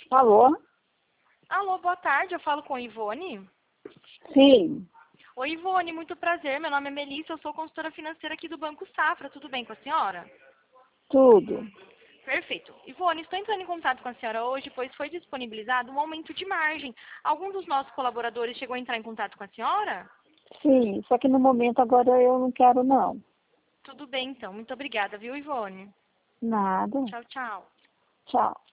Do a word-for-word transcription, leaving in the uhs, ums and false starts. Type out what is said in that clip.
Alô? Alô, boa tarde, eu falo com a Ivone. Sim, Oi, Ivone, muito prazer, meu nome é Melissa, eu sou consultora financeira aqui do Banco Safra, tudo bem com a senhora? tudo. Perfeito. Ivone, estou entrando em contato com a senhora hoje, pois foi disponibilizado um aumento de margem. Algum dos nossos colaboradores chegou a entrar em contato com a senhora? Sim, só que no momento agora eu não quero não. Tudo bem, então. Muito obrigada, viu, Ivone? Nada. Tchau, tchau. Tchau.